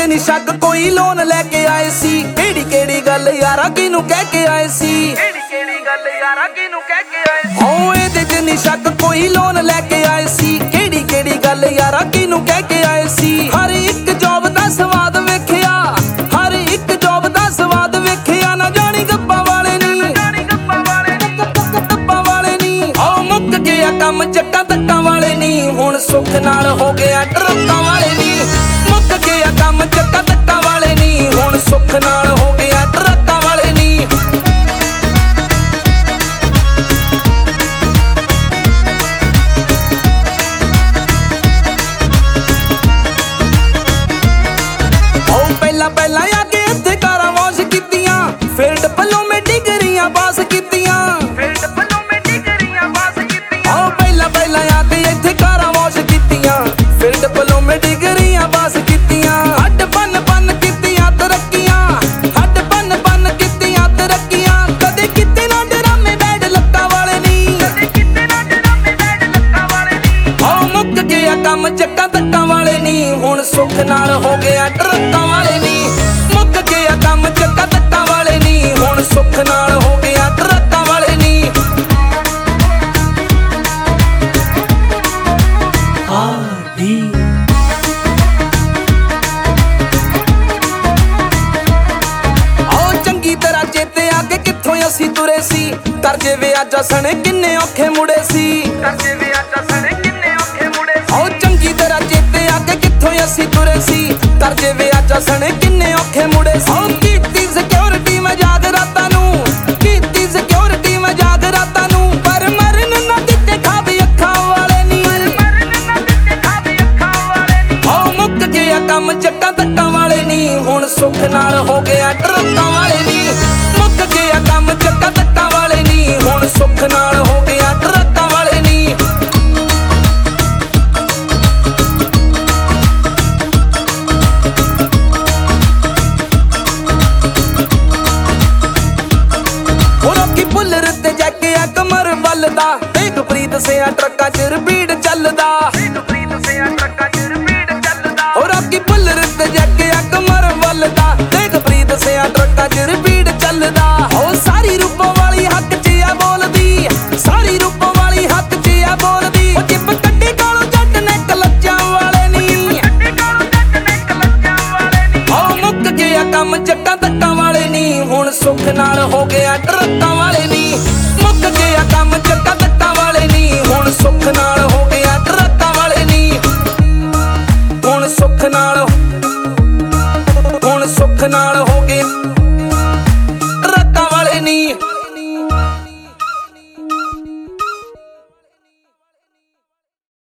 ਨੀ ਸ਼ੱਕ ਕੋਈ ਲੋਨ ਲੈ ਕੇ ਆਏ ਸੀ। ਕਿਹੜੀ ਗੱਲ ਯਾਰਾ ਕਿਨੂੰ ਕਹਿ ਕੇ ਆਏ ਸੀ। ਕਿਹੜੀ ਗੱਲ ਯਾਰਾ ਕਿਨੂੰ ਕਹਿ ਕੇ ਆਏ ਸੀ। ਹੋ ਇਹਦੇ ਚ ਨੀ ਸ਼ੱਕ ਕੋਈ ਲੋਨ ਲੈ ਕੇ ਆਏ ਸੀ। ਕਿਹੜੀ ਗੱਲ ਯਾਰਾ ਕਿਨੂੰ ਕਹਿ ਕੇ ਆਏ ਸੀ। ਹਰ ਇੱਕ ਜੋਬ ਦਾ ਸਵਾਦ ਵੇਖਿਆ, ਹਰ ਇੱਕ ਜੋਬ ਦਾ ਸਵਾਦ ਵੇਖਿਆ। ਨਾ ਜਾਣੀ ਗੱਪਾਂ ਵਾਲੇ ਨੀ, ਗੱਪਾਂ ਵਾਲੇ ਨੀ। ਹੋ ਮੁੱਕ ਗਿਆ ਕੰਮ ਜੱਟਾਂ ਤੱਕਾਂ ਵਾਲੇ ਨੀ। ਹੁਣ ਸੁੱਖ ਨਾਲ ਹੋ ਗਿਆ ਟਰੱਕਾਂ ਵਾਲੇ ਨੀ। ਮੁੱਕ ਗਿਆ ਕੰਮ ਜੱਟਾਂ ਤੱਕਾਂ ਵਾਲੇ ਨੀ। ਹੁਣ ਸੁੱਖ ਨਾਲ ਹੋ ਗਿਆ ਟਰੱਕਾਂ ਵਾਲੇ ਨੀ। ਪਹਿਲਾਂ ਆ ਕੇ ਇੱਥੇ ਕਾਰਾਂ ਵਾਸ਼ ਕੀਤੀਆਂ। ਫਿਰ ਡਿਪਲੋਮੇ ਡਿਗਰੀਆਂ ਪਾਸ ਕੀਤੀਆਂ। ਪਹਿਲਾਂ ਆ ਕੇ ਇੱਥੇ ਕਾਰਾਂ ਵਾਸ਼ ਕੀਤੀਆਂ। ਫਿਰ ਡਿਪਲੋਮੇ ਡਿਗਰੀਆਂ ਪਾਸ ਕੀਤੀਆਂ। ਹੱਡ ਬੰਨ ਕੀਤੀਆਂ ਤਰੱਕੀਆਂ, ਹੱਡ ਬੰਨ ਕੀਤੀਆਂ ਤਰੱਕੀਆਂ। ਕਦੇ ਕਿਤੇ ਨਾ ਡਰਾਮੇ ਬੈਡ ਲੱਤਾਂ ਵਾਲੇ ਨੀ। ਹੋ ਮੁੱਕ ਗਿਆ ਕੰਮ ਜੱਟਾਂ ਤੱਕਾਂ ਵਾਲੇ ਨੀ। ਹੁਣ ਸੁੱਖ ਨਾਲ ਹੋ ਗਿਆ ਟਰੱਕਾਂ ਵਾਲੇ ਨੀ। ਮੁੱਕ ਗਿਆ ਕੰਮ ਜੱਟਾਂ ਤੱਕਾਂ ਵਾਲੇ ਨੀ। ਹੁਣ ਸੁੱਖ ਨਾਲ ਹੋ ਗਿਆ ਟਰੱਕਾਂ ਵਾਲੇ ਨੀ। ਚੰਗੀ ਤਰ੍ਹਾਂ ਚੇਤੇ ਆ ਕੇ ਕਿੱਥੋਂ ਅਸੀਂ ਤੁਰੇ ਸੀ। ਕਰਜੇ ਵਿਆਜਾਂ ਸਣੇ ਕਿੰਨੇ ਔਖੇ ਮੁੜੇ ਸੀ। ਚੰਗੀ ਤਰ੍ਹਾਂ ਚੇਤੇ ਆ ਕੇ ਕਿੱਥੋਂ ਅਸੀਂ ਤੁਰੇ ਸੀ। ਕਰਜੇ ਵਿਆਜਾਂ ਸਣੇ ਕਿੰਨੇ ਔਖੇ ਮੁੜੇ ਸੀ। ਕੀਤੀ ਸਿਕਿਉਰਿਟੀ ਮੈਂ ਜਾਗ ਰਾਤਾਂ ਨੂੰ, ਕੀਤੀ ਸਿਕਿਉਰਿਟੀ ਮੈਂ ਜਾਗ ਰਾਤਾਂ ਨੂੰ। ਪਰ ਮਰਨ ਨਾ ਦਿੱਤੇ ਖਾਬੀ ਅੱਖਾਂ ਵਾਲੇ ਨੀ। ਹੋ ਮੁੱਕ ਗਿਆ ਕੰਮ ਜੱਟਾਂ ਤੱਕਾਂ ਵਾਲੇ ਨੀ। ਹੁਣ ਸੁੱਖ ਨਾਲ ਹੋ ਗਿਆ ਟਰੱਕਾਂ ਵਾਲੇ ਨੀ। ਮੁੱਕ ਗਿਆ ਕੰਮ ਜੱਟਾਂ ਤੱਕਾਂ ਵਾਲੇ ਨੀ। ਹੁਣ ਸੁੱਖ ਨਾਲ ਹੋ ਗਿਆ ਟਰੱਕਾਂ ਵਾਲੇ ਨੀ। ਪੁੱਲਰ ਤੇ ਜੱਕਿਆ ਕਮਰ ਵੱਲਦਾ। ਦੇਖ ਪ੍ਰੀਤ ਸਿਆ ਟਰੱਕਾਂ ਚ ਰਬੀੜ ਚੱਲਦਾ। ਹੋ ਰੋਕੀ ਪੁੱਲਰ ਤੇ ਜੱਕਿਆ ਕਮਰ ਵੱਲਦਾ। ਦੇਖ ਪ੍ਰੀਤ ਸਿਆ ਟਰੱਕਾਂ ਚ ਰਬੀੜ ਚੱਲਦਾ। ਹੋ ਸਾਰੀ ਰੂਪੋਂ ਵਾਲੀ ਹੱਕ ਚ ਆ ਬੋਲਦੀ, ਸਾਰੀ ਰੂਪੋਂ ਵਾਲੀ ਹੱਕ ਚ ਆ ਬੋਲਦੀ। ਉਹ ਜਿੱਪ ਕੱਢੀ ਕੋਲੋਂ ਜੱਟ ਨੇ ਕਲੱਚਾਂ ਵਾਲੇ ਨੀ। ਹੋ ਮੁੱਕ ਗਿਆ ਕੰਮ ਜੱਟਾਂ ਤੱਕਾਂ ਵਾਲੇ ਨੀ। ਹੁਣ ਸੁੱਖ ਨਾਲ ਹੋ ਗਿਆ ਟਰੱਕਾਂ ਵਾਲੇ ਨੀ। ਮੁੱਕ ਗਿਆ ਕੰਮ ਜੱਟਾਂ ਤੱਕਾਂ ਵਾਲੇ ਨੀ। ਹੁਣ ਸੁੱਖ ਨਾਲ ਹੋ ਗਿਆ ਟਰੱਕਾਂ ਵਾਲੇ ਨੀ। ਹੁਣ ਸੁੱਖ ਨਾਲ ਹੋ ਗਿਆ